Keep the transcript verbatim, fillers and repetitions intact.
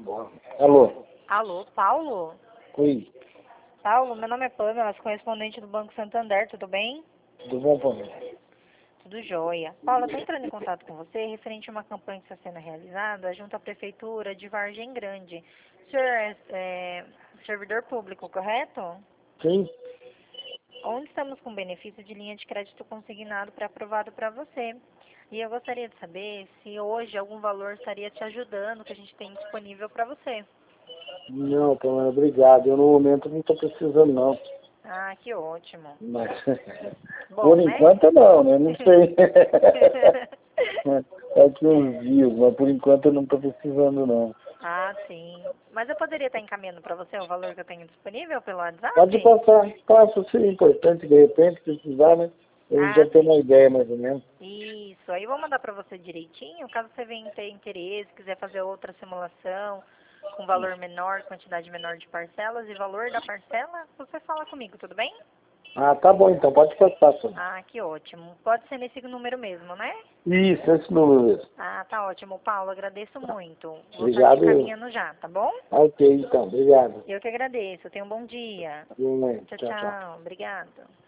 Bom. Alô? Alô, Paulo? Oi. Paulo, meu nome é Pamela, sou correspondente do Banco Santander, tudo bem? Tudo bom, Pamela? Tudo jóia. Paulo, eu estou entrando em contato com você referente a uma campanha que está sendo realizada junto à Prefeitura de Vargem Grande. O senhor é, é servidor público, correto? Sim. Onde estamos com benefício de linha de crédito consignado pré-aprovado para você. E eu gostaria de saber se hoje algum valor estaria te ajudando, que a gente tem disponível para você. Não, Pamela, obrigado. Eu no momento não estou precisando, não. Ah, que ótimo. Mas, Bom, por né? enquanto não, né? Não sei. Daqui uns dias, mas por enquanto eu não estou precisando, não. Ah, sim. Mas eu poderia estar encaminhando para você o valor que eu tenho disponível pelo WhatsApp? Pode passar. Passa, se é importante, de repente, precisar, né? A gente Ah, já tem uma sim. ideia, mais ou menos. Isso. Aí eu vou mandar para você direitinho, caso você venha ter interesse, quiser fazer outra simulação com valor menor, quantidade menor de parcelas e valor da parcela, você fala comigo, tudo bem? Ah, tá bom, então. Pode passar, Pamela. Ah, que ótimo. Pode ser nesse número mesmo, né? Isso, esse número mesmo. Ah, tá ótimo, Paulo. Agradeço muito. Vou estar te Obrigado. Eu. encaminhando já, tá bom? Ok, então. Obrigado. Eu que agradeço. Tenha um bom dia. Boa noite. Tchau, Tchau, tchau. tchau. Obrigada.